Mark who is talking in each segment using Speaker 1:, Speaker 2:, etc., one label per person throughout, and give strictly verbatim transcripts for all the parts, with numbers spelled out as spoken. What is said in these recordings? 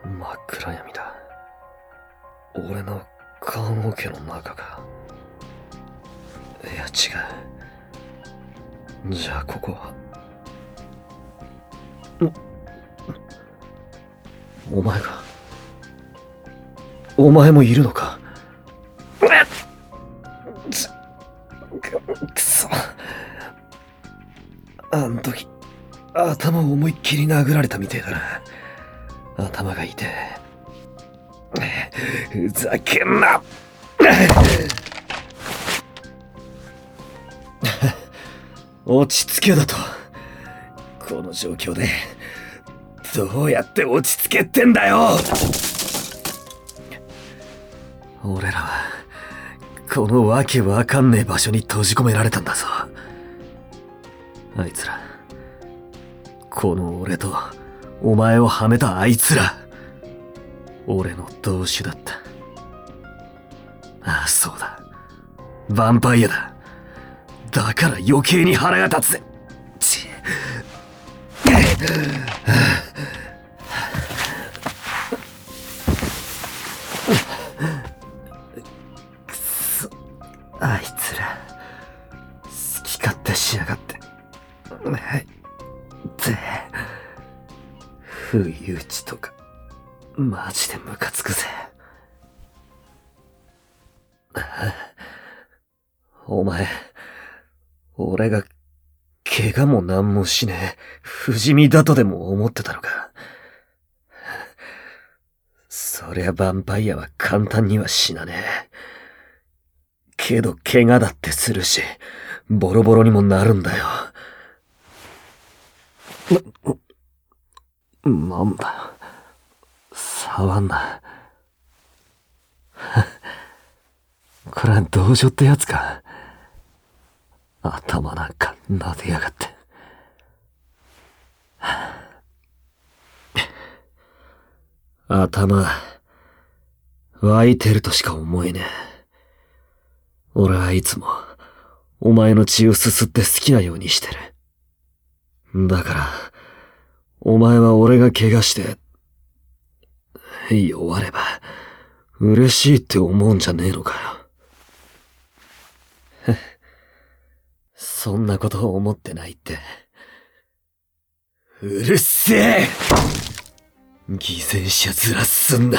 Speaker 1: 真っ暗闇だ。俺の棺桶の中か。いや違う。じゃあここはおお前がお前もいるのか。くそ、あん時頭を思いっきり殴られたみてえだな。頭が痛え。ふざけんな。落ち着けだと。この状況でどうやって落ち着けってんだよ。俺らはこのわけわかんねえ場所に閉じ込められたんだぞ。あいつら、この俺とお前をはめたあいつら、俺の同種だった。ああ、そうだ、ヴァンパイアだ。だから余計に腹が立つぜ。ちくそ、あいつら好き勝手しやがって。って不意打ちとかマジでムカつくぜ。お前、俺が怪我もなんもしねえ不死身だとでも思ってたのか。そりゃヴァンパイアは簡単には死なねえ。けど怪我だってするし、ボロボロにもなるんだよ。な、なんだよ。触んな。これは同情ってやつか。頭なんか撫でやがって。頭湧いてるとしか思えねえ。俺はいつもお前の血をすすって好きなようにしてる。だからお前は俺が怪我して弱れば嬉しいって思うんじゃねえのかよ。そんなことを思ってないって。うるせえ。犠牲者ずらすんな。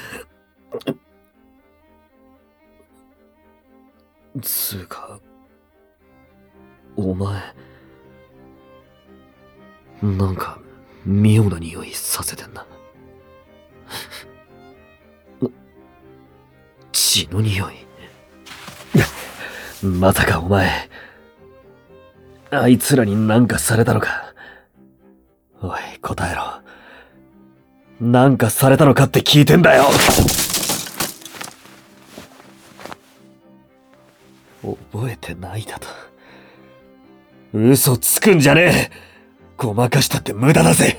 Speaker 1: つうか、お前、なんか妙な匂いさせてんな。血の匂い。まさかお前、あいつらになんかされたのか。おい、答えろ。なんかされたのかって聞いてんだよ。覚えてないだと。嘘つくんじゃねえ。ごまかしたって無駄だぜ。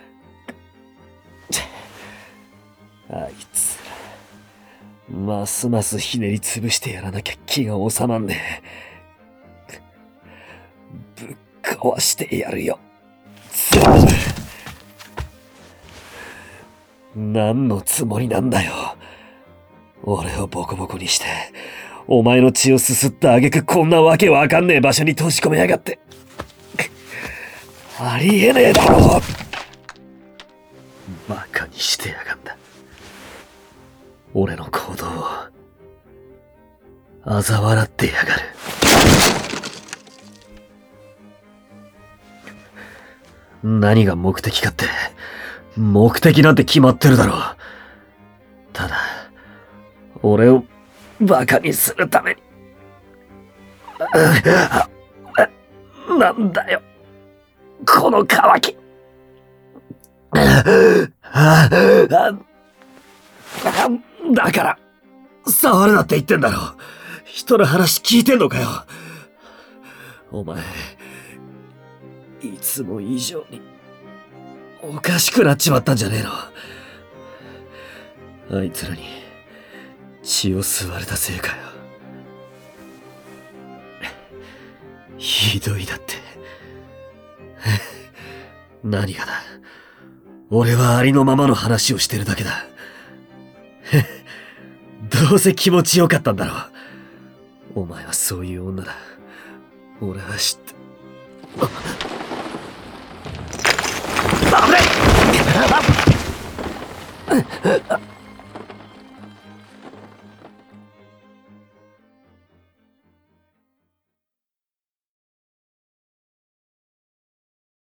Speaker 1: あいつら、ますますひねりつぶしてやらなきゃ気が収まんねえ。ぶっ壊してやるよ。何のつもりなんだよ。俺をボコボコにして、お前の血をすすった挙句こんなわけわかんねえ場所に閉じ込めやがって。ありえねえだろ。バカにしてやがんだ。俺の行動を嘲笑ってやがる。何が目的かって、目的なんて決まってるだろう。ただ、俺をバカにするために。なんだよ、この渇き。だから、触るなって言ってんだろ。人の話聞いてんのかよ。お前、いつも以上におかしくなっちまったんじゃねえの。あいつらに血を吸われたせいかよ。ひどいだって。何がだ。 俺はありのままの話をしてるだけだ。どうせ気持ちよかったんだろう。お前はそういう女だ。俺は知って。あ、危ない！